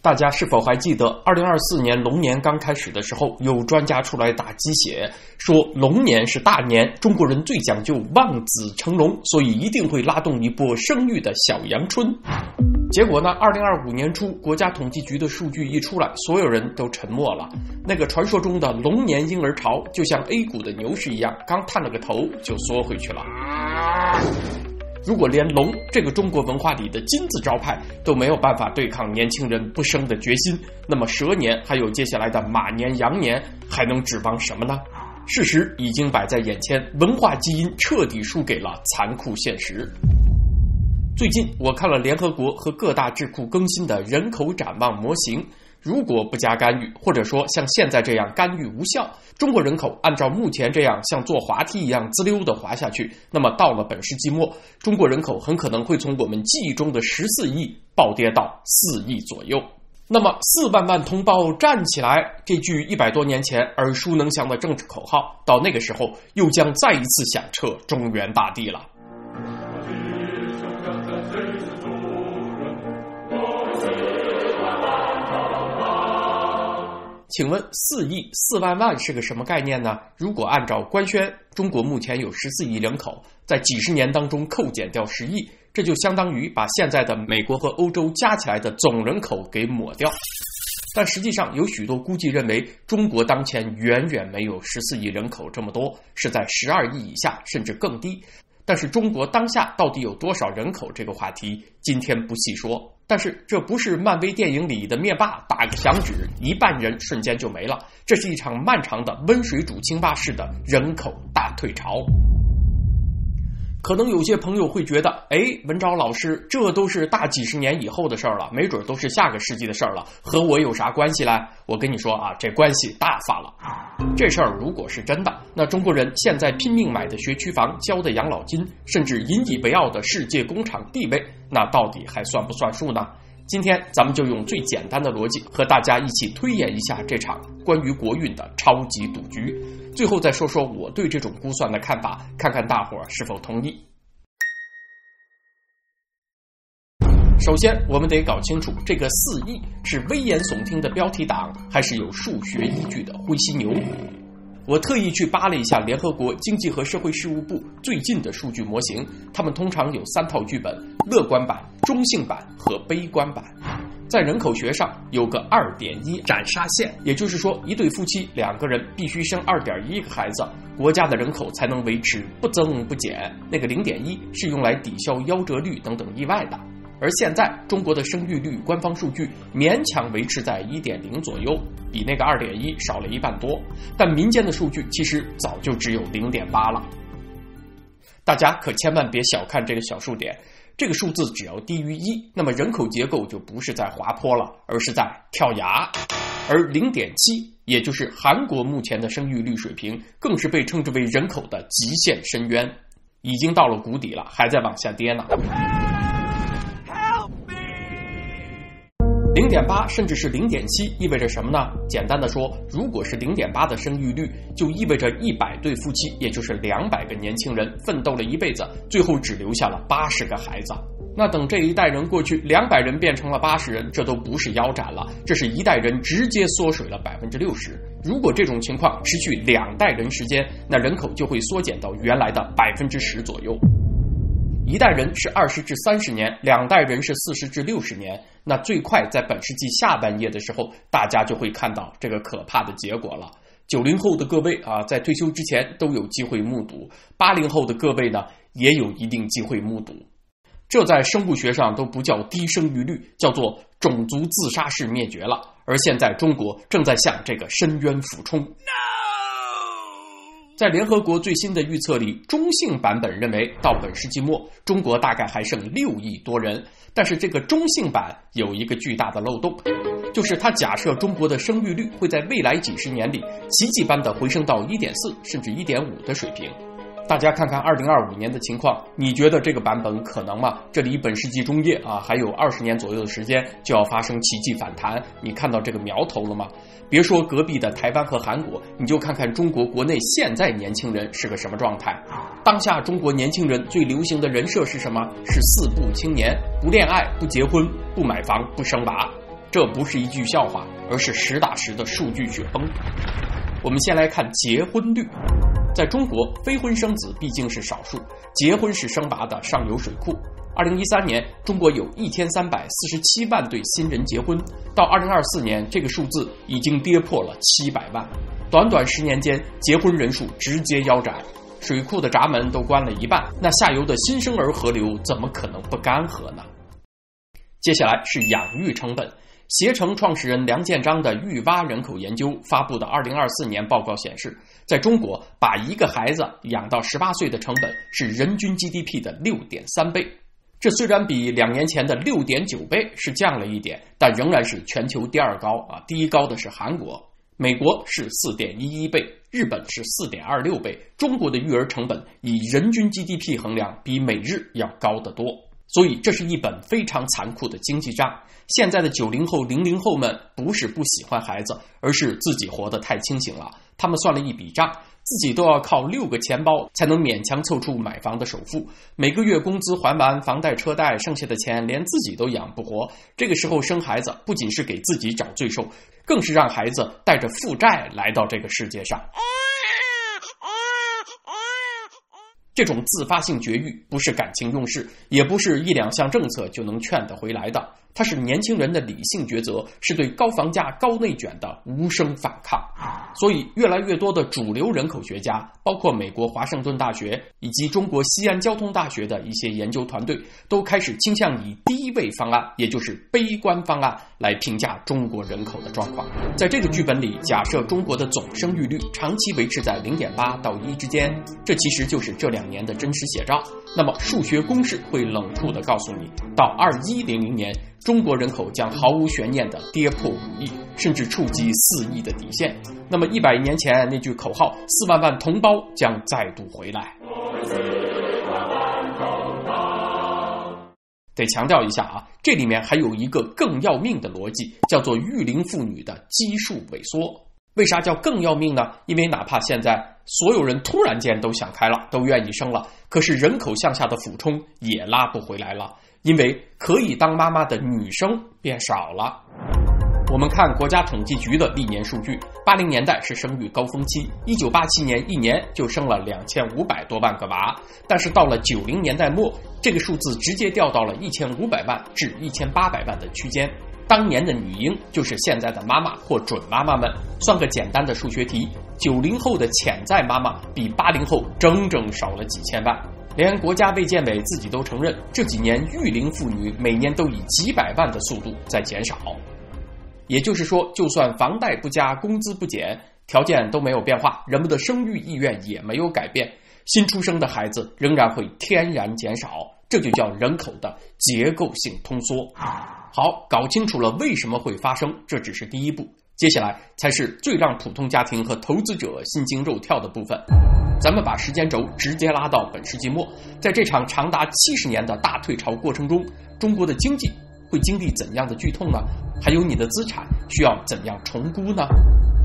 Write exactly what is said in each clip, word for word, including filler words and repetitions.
大家是否还记得二零二四年龙年刚开始的时候，有专家出来打鸡血，说龙年是大年，中国人最讲究望子成龙，所以一定会拉动一波生育的小阳春。结果呢，二零二五年初，国家统计局的数据一出来，所有人都沉默了。那个传说中的龙年婴儿潮，就像 A 股的牛市一样，刚探了个头就缩回去了。如果连龙这个中国文化里的金字招牌都没有办法对抗年轻人不生的决心，那么蛇年还有接下来的马年、羊年，还能指望什么呢？事实已经摆在眼前，文化基因彻底输给了残酷现实。最近我看了联合国和各大智库更新的人口展望模型，如果不加干预，或者说像现在这样干预无效，中国人口按照目前这样像坐滑梯一样滋溜地滑下去，那么到了本世纪末，中国人口很可能会从我们记忆中的十四亿暴跌到四亿左右。那么四万万同胞站起来，这句一百多年前耳熟能详的政治口号，到那个时候又将再一次响彻中原大地了。请问四亿四万万是个什么概念呢？如果按照官宣，中国目前有十四亿人口，在几十年当中扣减掉十亿，这就相当于把现在的美国和欧洲加起来的总人口给抹掉。但实际上有许多估计认为，中国当前远远没有十四亿人口这么多，是在十二亿以下甚至更低。但是中国当下到底有多少人口这个话题，今天不细说。但是这不是漫威电影里的灭霸打个响指，一半人瞬间就没了，这是一场漫长的温水煮青蛙式的人口大退潮。可能有些朋友会觉得，哎，文昭老师，这都是大几十年以后的事儿了，没准都是下个世纪的事儿了，和我有啥关系嘞？我跟你说啊，这关系大发了。这事儿如果是真的，那中国人现在拼命买的学区房、交的养老金，甚至引以为傲的世界工厂地位，那到底还算不算数呢？今天咱们就用最简单的逻辑和大家一起推演一下这场关于国运的超级赌局，最后再说说我对这种估算的看法，看看大伙儿是否同意。首先我们得搞清楚，这个四亿是危言耸听的标题党，还是有数学依据的灰犀牛。我特意去扒了一下联合国经济和社会事务部最近的数据模型，他们通常有三套剧本：乐观版、中性版和悲观版。在人口学上有个 二点一 斩杀线，也就是说一对夫妻两个人必须生 二点一 个孩子，国家的人口才能维持不增不减。那个 零点一 是用来抵消夭折率等等意外的。而现在中国的生育率官方数据勉强维持在 一点零 左右，比那个 二点一 少了一半多，但民间的数据其实早就只有 零点八 了。大家可千万别小看这个小数点，这个数字只要低于一，那么人口结构就不是在滑坡了，而是在跳崖。而 零点七 也就是韩国目前的生育率水平，更是被称之为人口的极限深渊，已经到了谷底了，还在往下跌呢。零点八 甚至是 零点七 意味着什么呢？简单的说，如果是 零点八 的生育率，就意味着一百对夫妻，也就是两百个年轻人奋斗了一辈子，最后只留下了八十个孩子。那等这一代人过去，两百人变成了八十人，这都不是腰斩了，这是一代人直接缩水了 百分之六十。如果这种情况持续两代人时间，那人口就会缩减到原来的 百分之十 左右。一代人是二十至三十年，两代人是四十至六十年，那最快在本世纪下半叶的时候，大家就会看到这个可怕的结果了。九零后的各位啊，在退休之前都有机会目睹，八零后的各位呢，也有一定机会目睹。这在生物学上都不叫低生育率，叫做种族自杀式灭绝了。而现在中国正在向这个深渊俯冲。在联合国最新的预测里，中性版本认为到本世纪末，中国大概还剩六亿多人。但是这个中性版有一个巨大的漏洞，就是它假设中国的生育率会在未来几十年里奇迹般的回升到 一点四 甚至 一点五 的水平。大家看看二零二五年的情况，你觉得这个版本可能吗？这离本世纪中叶啊还有二十年左右的时间就要发生奇迹反弹，你看到这个苗头了吗？别说隔壁的台湾和韩国，你就看看中国国内现在年轻人是个什么状态。当下中国年轻人最流行的人设是什么？是四不青年：不恋爱、不结婚、不买房、不生娃。 这不是一句笑话，而是实打实的数据雪崩。我们先来看结婚率。在中国，非婚生子毕竟是少数，结婚是生娃的上游水库。二零一三年，中国有一千三百四十七万对新人结婚，到二零二四年，这个数字已经跌破了七百万。短短十年间，结婚人数直接腰斩，水库的闸门都关了一半，那下游的新生儿河流怎么可能不干涸呢？接下来是养育成本。携程创始人梁建章的育蛙人口研究发布的二零二四年报告显示，在中国把一个孩子养到十八岁的成本是人均 G D P 的 六点三倍。这虽然比两年前的 六点九倍是降了一点，但仍然是全球第二高啊，第一高的是韩国，美国是 四点一一倍，日本是 四点二六倍。中国的育儿成本以人均 G D P 衡量比美日要高得多。所以这是一本非常残酷的经济账。现在的九零后、零零后们不是不喜欢孩子，而是自己活得太清醒了。他们算了一笔账，自己都要靠六个钱包才能勉强凑出买房的首付，每个月工资还完房贷车贷，剩下的钱连自己都养不活。这个时候生孩子不仅是给自己找罪受，更是让孩子带着负债来到这个世界上。这种自发性绝育不是感情用事，也不是一两项政策就能劝得回来的，它是年轻人的理性抉择，是对高房价、高内卷的无声反抗。所以越来越多的主流人口学家，包括美国华盛顿大学以及中国西安交通大学的一些研究团队，都开始倾向以低位方案，也就是悲观方案来评价中国人口的状况。在这个剧本里，假设中国的总生育率长期维持在 零点八到一之间，这其实就是这两年的真实写照。那么数学公式会冷酷地告诉你，到二一零零年，中国人口将毫无悬念地跌破五亿，甚至触及四亿的底线。那么一百年前那句口号“四万万同胞”将再度回来。得强调一下啊，这里面还有一个更要命的逻辑，叫做育龄妇女的基数萎缩。为啥叫更要命呢？因为哪怕现在所有人突然间都想开了，都愿意生了，可是人口向下的俯冲也拉不回来了，因为可以当妈妈的女生变少了。我们看国家统计局的历年数据，八零年代是生育高峰期，一九八七年一年就生了两千五百多万个娃，但是到了九零年代末，这个数字直接掉到了一千五百万至一千八百万的区间。当年的女婴就是现在的妈妈或准妈妈们。算个简单的数学题，九零后的潜在妈妈比八零后整整少了几千万。连国家卫健委自己都承认，这几年育龄妇女每年都以几百万的速度在减少。也就是说，就算房贷不加，工资不减，条件都没有变化，人们的生育意愿也没有改变，新出生的孩子仍然会天然减少，这就叫人口的结构性通缩。好，搞清楚了为什么会发生，这只是第一步，接下来才是最让普通家庭和投资者心惊肉跳的部分。咱们把时间轴直接拉到本世纪末，在这场长达七十年的大退潮过程中，中国的经济会经历怎样的剧痛呢？还有你的资产需要怎样重估呢？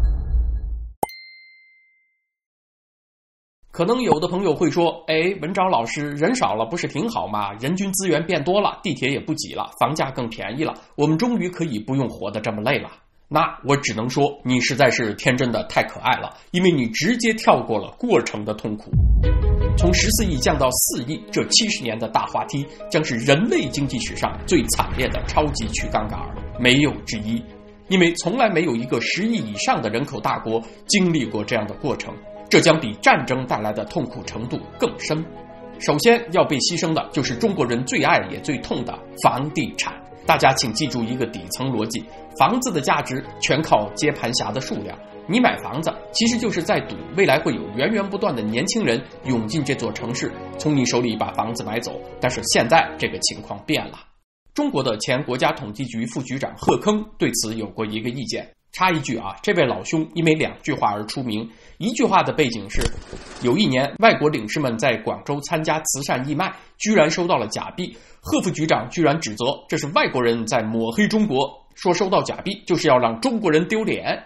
可能有的朋友会说，哎，文章老师，人少了不是挺好吗？人均资源变多了，地铁也不挤了，房价更便宜了，我们终于可以不用活得这么累了。那我只能说，你实在是天真的太可爱了，因为你直接跳过了过程的痛苦。从十四亿降到四亿，这七十年的大滑梯将是人类经济史上最惨烈的超级去杠杆，没有之一。因为从来没有一个十亿以上的人口大国经历过这样的过程，这将比战争带来的痛苦程度更深。首先要被牺牲的就是中国人最爱也最痛的房地产。大家请记住一个底层逻辑，房子的价值全靠接盘侠的数量。你买房子其实就是在赌未来会有源源不断的年轻人涌进这座城市，从你手里把房子买走。但是现在这个情况变了。中国的前国家统计局副局长贺铿对此有过一个意见。插一句啊，这位老兄因为两句话而出名。一句话的背景是，有一年外国领事们在广州参加慈善义卖，居然收到了假币。贺副局长居然指责这是外国人在抹黑中国，说收到假币就是要让中国人丢脸。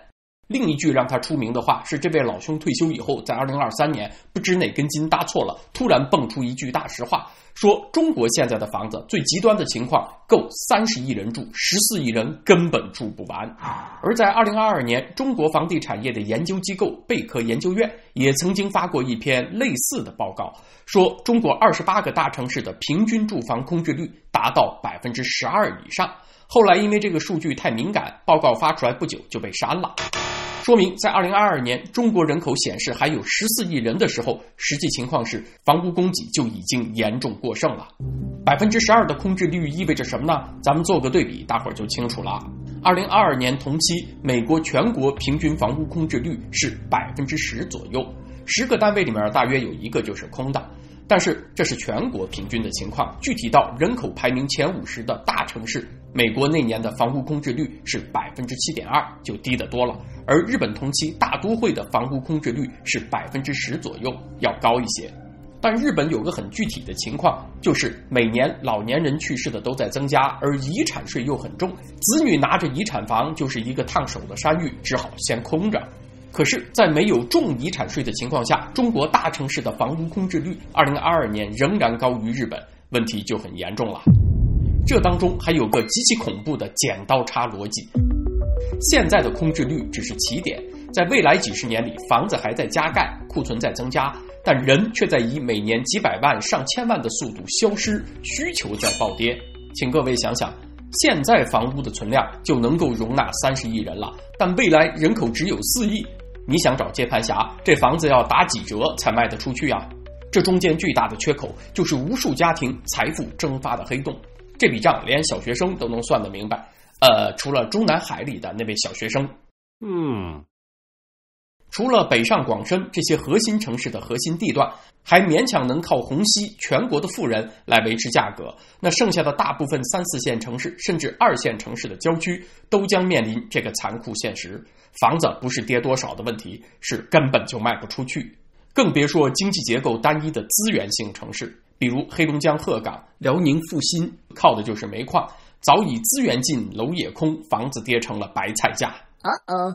另一句让他出名的话是，这位老兄退休以后，在二零二三年不知哪根筋搭错了，突然蹦出一句大实话，说中国现在的房子最极端的情况够三十亿人住，十四亿人根本住不完。而在二零二二年，中国房地产业的研究机构贝壳研究院也曾经发过一篇类似的报告，说中国二十八个大城市的平均住房空置率达到 百分之十二 以上。后来因为这个数据太敏感，报告发出来不久就被删了。说明在二零二二年中国人口显示还有十四亿人的时候，实际情况是房屋供给就已经严重过剩了。 百分之十二 的空置率意味着什么呢？咱们做个对比，大伙儿就清楚了。二零二二年同期，美国全国平均房屋空置率是 百分之十 左右，十个单位里面大约有一个就是空的。但是这是全国平均的情况，具体到人口排名前五十的大城市，美国那年的房屋空置率是 百分之七点二， 就低得多了。而日本同期大都会的房屋空置率是 百分之十 左右，要高一些。但日本有个很具体的情况，就是每年老年人去世的都在增加，而遗产税又很重，子女拿着遗产房就是一个烫手的山芋，只好先空着。可是在没有重遗产税的情况下，中国大城市的房屋空置率二零二二年仍然高于日本，问题就很严重了。这当中还有个极其恐怖的剪刀差逻辑。现在的空置率只是起点，在未来几十年里，房子还在加盖，库存在增加，但人却在以每年几百万上千万的速度消失，需求在暴跌。请各位想想，现在房屋的存量就能够容纳三十亿人了，但未来人口只有四亿，你想找接盘侠，这房子要打几折才卖得出去啊？这中间巨大的缺口就是无数家庭财富蒸发的黑洞，这笔账连小学生都能算得明白，呃，除了中南海里的那位小学生。嗯，除了北上广深这些核心城市的核心地段，还勉强能靠虹吸全国的富人来维持价格，那剩下的大部分三四线城市甚至二线城市的郊区都将面临这个残酷现实，房子不是跌多少的问题，是根本就卖不出去。更别说经济结构单一的资源性城市，比如黑龙江鹤岗、辽宁阜新，靠的就是煤矿，早已资源尽楼也空，房子跌成了白菜价。啊啊！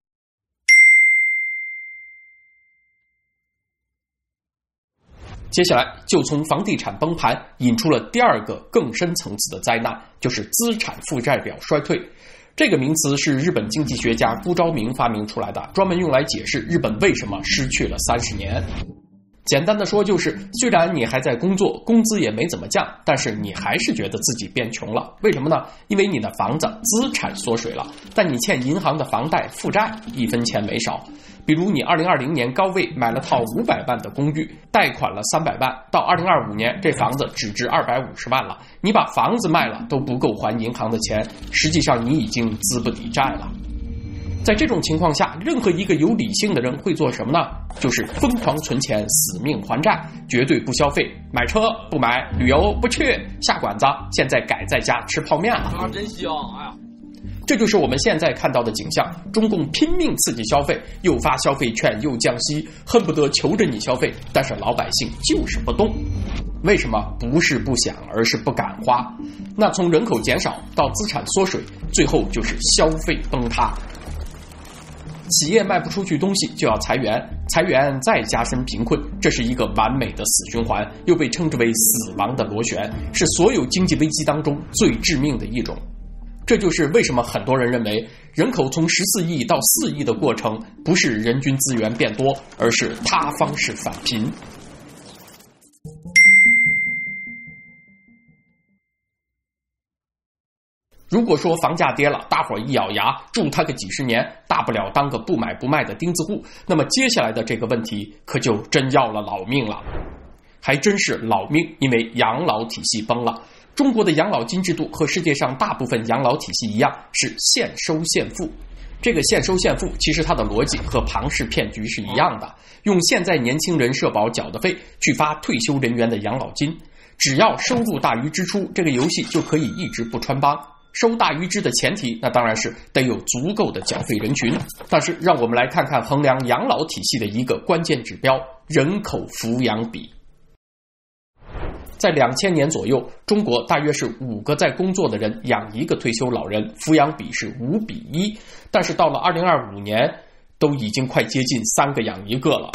接下来就从房地产崩盘引出了第二个更深层次的灾难，就是资产负债表衰退。这个名词是日本经济学家辜昭明发明出来的，专门用来解释日本为什么失去了三十年。简单的说就是，虽然你还在工作，工资也没怎么降，但是你还是觉得自己变穷了。为什么呢？因为你的房子资产缩水了，但你欠银行的房贷负债一分钱没少。比如你二零二零年高位买了套五百万的公寓，贷款了三百万，到二零二五年这房子只值二百五十万了，你把房子卖了都不够还银行的钱，实际上你已经资不抵债了。在这种情况下，任何一个有理性的人会做什么呢？就是疯狂存钱，死命还债，绝对不消费，买车不买，旅游不去，下馆子现在改在家吃泡面了啊，真香！哎呀，这就是我们现在看到的景象。中共拼命刺激消费，又发消费券又降息，恨不得求着你消费，但是老百姓就是不动。为什么？不是不想，而是不敢花。那从人口减少到资产缩水，最后就是消费崩塌。企业卖不出去东西就要裁员，裁员再加深贫困，这是一个完美的死循环，又被称之为死亡的螺旋，是所有经济危机当中最致命的一种。这就是为什么很多人认为人口从十四亿到四亿的过程不是人均资源变多，而是他方式返贫。如果说房价跌了，大伙儿一咬牙住它个几十年，大不了当个不买不卖的钉子户，那么接下来的这个问题可就真要了老命了。还真是老命，因为养老体系崩了。中国的养老金制度和世界上大部分养老体系一样，是现收现付。这个现收现付其实它的逻辑和庞氏骗局是一样的，用现在年轻人社保缴的费去发退休人员的养老金，只要收入大于支出，这个游戏就可以一直不穿帮。收大于支的前提，那当然是得有足够的缴费人群。但是让我们来看看衡量养老体系的一个关键指标——人口抚养比。 在两千年左右，中国大约是五个在工作的人养一个退休老人，抚养比是五比一。但是到了二零二五年，都已经快接近三个养一个了。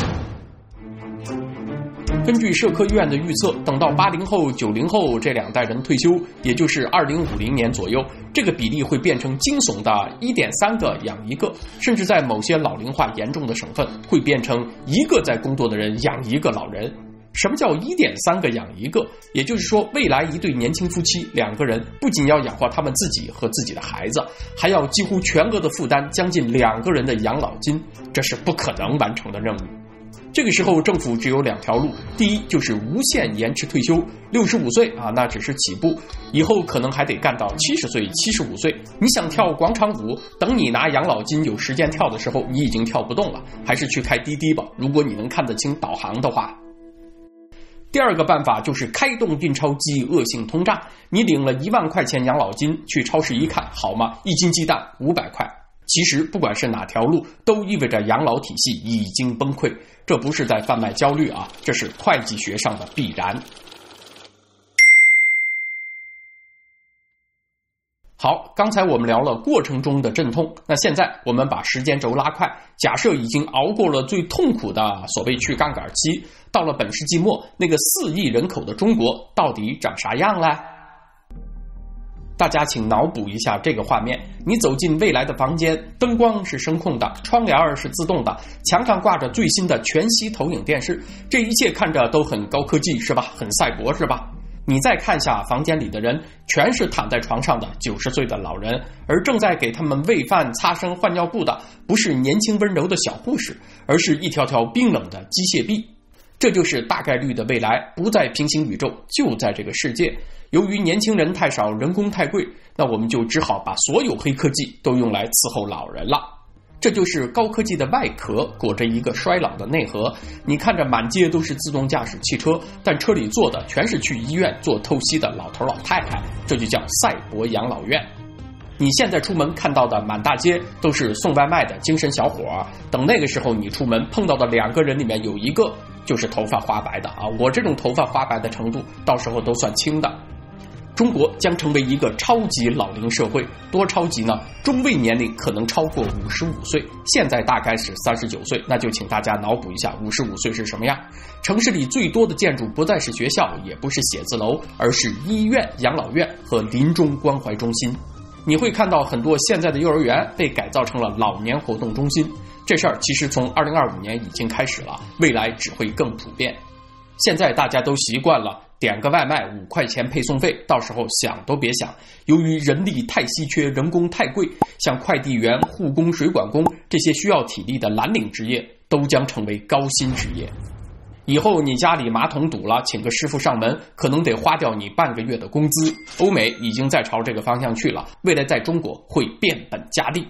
根据社科院的预测，等到八零后、九零后这两代人退休，也就是二零五零年左右，这个比例会变成惊悚的 一点三个养一个，甚至在某些老龄化严重的省份，会变成一个在工作的人养一个老人。什么叫 一点三个养一个？也就是说，未来一对年轻夫妻两个人不仅要养活他们自己和自己的孩子，还要几乎全额的负担将近两个人的养老金，这是不可能完成的任务。这个时候政府只有两条路，第一就是无限延迟退休，六十五岁啊，那只是起步，以后可能还得干到七十岁、七十五岁。你想跳广场舞，等你拿养老金有时间跳的时候，你已经跳不动了，还是去开滴滴吧，如果你能看得清导航的话。第二个办法就是开动印钞机，恶性通胀。你领了一万块钱养老金，去超市一看，好吗？一斤鸡蛋五百块。其实不管是哪条路，都意味着养老体系已经崩溃。这不是在贩卖焦虑啊，这是会计学上的必然。好，刚才我们聊了过程中的阵痛，那现在我们把时间轴拉快，假设已经熬过了最痛苦的所谓去杠杆期，到了本世纪末，那个四亿人口的中国到底长啥样了？大家请脑补一下这个画面，你走进未来的房间，灯光是声控的，窗帘是自动的，墙上挂着最新的全息投影电视，这一切看着都很高科技是吧？很赛博是吧？你再看下房间里的人，全是躺在床上的九十岁的老人，而正在给他们喂饭、擦身、换尿布的不是年轻温柔的小护士，而是一条条冰冷的机械臂。这就是大概率的未来，不在平行宇宙，就在这个世界。由于年轻人太少，人工太贵，那我们就只好把所有黑科技都用来伺候老人了。这就是高科技的外壳裹着一个衰老的内核。你看着满街都是自动驾驶汽车，但车里坐的全是去医院做透析的老头老太太，这就叫赛博养老院。你现在出门看到的满大街都是送外卖的精神小伙，等那个时候你出门碰到的两个人里面有一个就是头发花白的啊！我这种头发花白的程度到时候都算轻的。中国将成为一个超级老龄社会，多超级呢？中位年龄可能超过五十五岁，现在大概是三十九岁，那就请大家脑补一下五十五岁是什么样。城市里最多的建筑不再是学校，也不是写字楼，而是医院、养老院和临终关怀中心。你会看到很多现在的幼儿园被改造成了老年活动中心，这事儿其实从二零二五年已经开始了，未来只会更普遍。现在大家都习惯了点个外卖五块钱配送费，到时候想都别想。由于人力太稀缺，人工太贵，像快递员、护工、水管工这些需要体力的蓝领职业都将成为高薪职业。以后你家里马桶堵了，请个师傅上门，可能得花掉你半个月的工资。欧美已经在朝这个方向去了，未来在中国会变本加厉。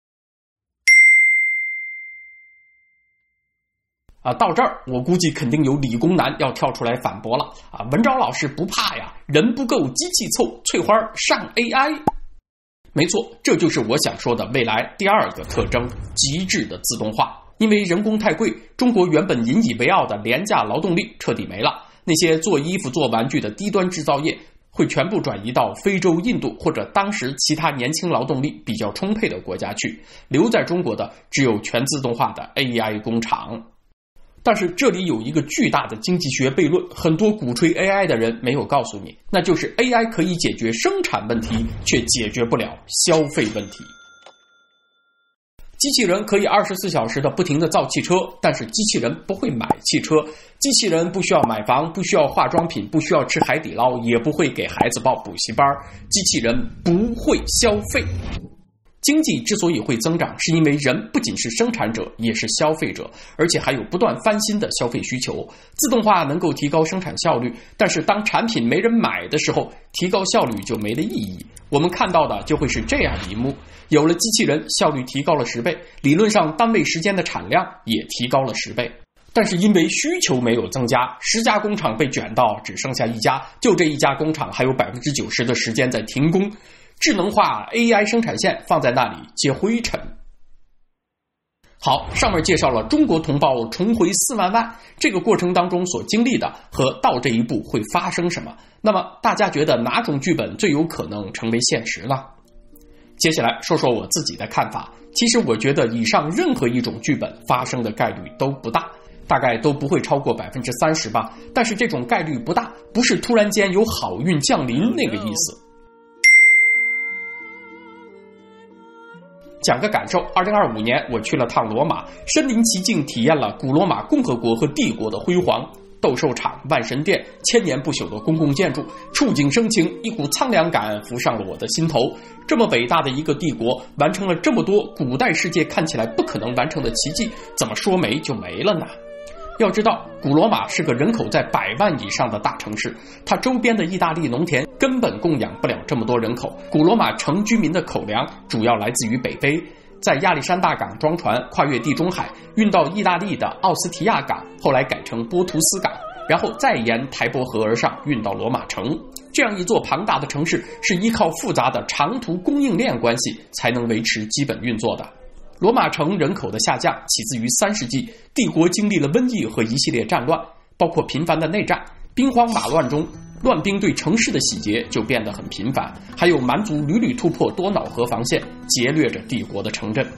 啊，到这儿我估计肯定有理工男要跳出来反驳了啊！文昭老师不怕呀，人不够机器凑，翠花上 A I。没错，这就是我想说的未来第二个特征，极致的自动化。因为人工太贵，中国原本引以为傲的廉价劳动力彻底没了，那些做衣服做玩具的低端制造业会全部转移到非洲、印度或者当时其他年轻劳动力比较充沛的国家去，留在中国的只有全自动化的 A I 工厂。但是这里有一个巨大的经济学悖论，很多鼓吹 A I 的人没有告诉你，那就是 A I 可以解决生产问题，却解决不了消费问题。机器人可以二十四小时的不停的造汽车，但是机器人不会买汽车，机器人不需要买房，不需要化妆品，不需要吃海底捞，也不会给孩子报补习班，机器人不会消费。经济之所以会增长，是因为人不仅是生产者，也是消费者，而且还有不断翻新的消费需求。自动化能够提高生产效率，但是当产品没人买的时候，提高效率就没了意义。我们看到的就会是这样一幕，有了机器人，效率提高了十倍，理论上单位时间的产量也提高了十倍。但是因为需求没有增加，十家工厂被卷到只剩下一家，就这一家工厂还有 百分之九十 的时间在停工。智能化 A I 生产线放在那里接灰尘。 好，上面介绍了中国同胞重回四万万这个过程当中所经历的和到这一步会发生什么。那么大家觉得哪种剧本最有可能成为现实呢？接下来说说我自己的看法。其实我觉得以上任何一种剧本发生的概率都不大，大概都不会超过 百分之三十 吧。但是这种概率不大，不是突然间有好运降临那个意思。讲个感受，二零二五年我去了趟罗马，身临其境体验了古罗马共和国和帝国的辉煌。斗兽场、万神殿，千年不朽的公共建筑，触景生情，一股苍凉感浮上了我的心头。这么伟大的一个帝国，完成了这么多古代世界看起来不可能完成的奇迹，怎么说没就没了呢？要知道，古罗马是个人口在百万以上的大城市，它周边的意大利农田根本供养不了这么多人口。古罗马城居民的口粮主要来自于北非，在亚历山大港装船，跨越地中海，运到意大利的奥斯提亚港，后来改成波图斯港，然后再沿台伯河而上，运到罗马城。这样一座庞大的城市是依靠复杂的长途供应链关系才能维持基本运作的。罗马城人口的下降起自于三世纪，帝国经历了瘟疫和一系列战乱，包括频繁的内战。兵荒马乱中，乱兵对城市的洗劫就变得很频繁，还有蛮族屡屡突破多瑙河防线，劫掠着帝国的城镇。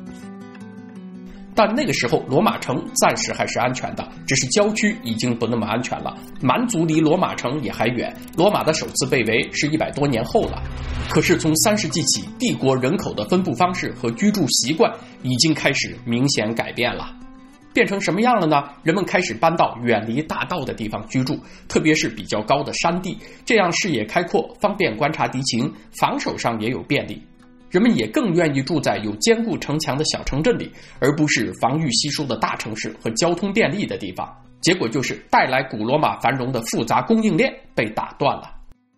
但那个时候罗马城暂时还是安全的，只是郊区已经不那么安全了。蛮族离罗马城也还远，罗马的首次被围是一百多年后了。可是从三世纪起，帝国人口的分布方式和居住习惯已经开始明显改变了。变成什么样了呢？人们开始搬到远离大道的地方居住，特别是比较高的山地，这样视野开阔，方便观察敌情，防守上也有便利。人们也更愿意住在有坚固城墙的小城镇里，而不是防御稀疏的大城市和交通便利的地方。结果就是带来古罗马繁荣的复杂供应链被打断了。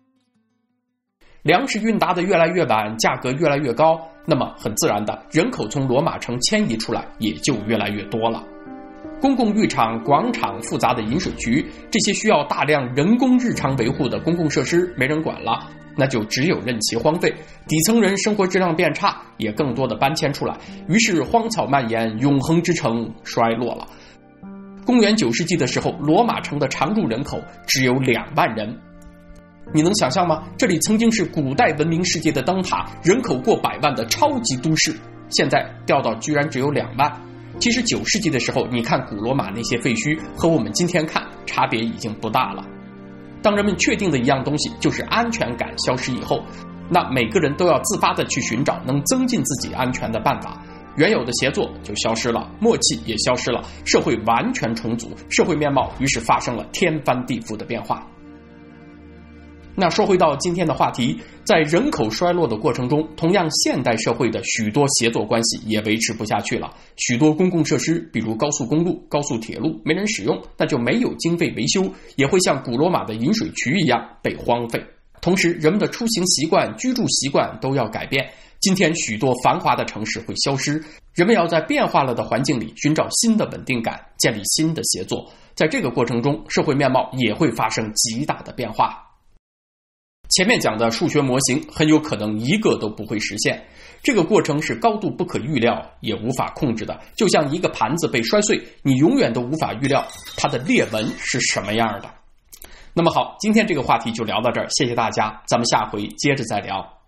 粮食运达的越来越晚，价格越来越高，那么很自然的，人口从罗马城迁移出来也就越来越多了。公共浴场、广场、复杂的饮水渠，这些需要大量人工日常维护的公共设施没人管了，那就只有任其荒废。底层人生活质量变差，也更多的搬迁出来，于是荒草蔓延，永恒之城衰落了。公元九世纪的时候，罗马城的常住人口只有两万人。你能想象吗？这里曾经是古代文明世界的灯塔，人口过百万的超级都市，现在掉到居然只有两万。其实九世纪的时候，你看古罗马那些废墟和我们今天看差别已经不大了。当人们确定的一样东西就是安全感消失以后，那每个人都要自发的去寻找能增进自己安全的办法，原有的协作就消失了，默契也消失了，社会完全重组，社会面貌于是发生了天翻地覆的变化。那说回到今天的话题，在人口衰落的过程中，同样现代社会的许多协作关系也维持不下去了。许多公共设施，比如高速公路、高速铁路没人使用，那就没有经费维修，也会像古罗马的饮水渠一样被荒废。同时人们的出行习惯、居住习惯都要改变，今天许多繁华的城市会消失，人们要在变化了的环境里寻找新的稳定感，建立新的协作。在这个过程中，社会面貌也会发生极大的变化。前面讲的数学模型很有可能一个都不会实现，这个过程是高度不可预料也无法控制的，就像一个盘子被摔碎，你永远都无法预料它的裂纹是什么样的。那么好，今天这个话题就聊到这儿，谢谢大家，咱们下回接着再聊。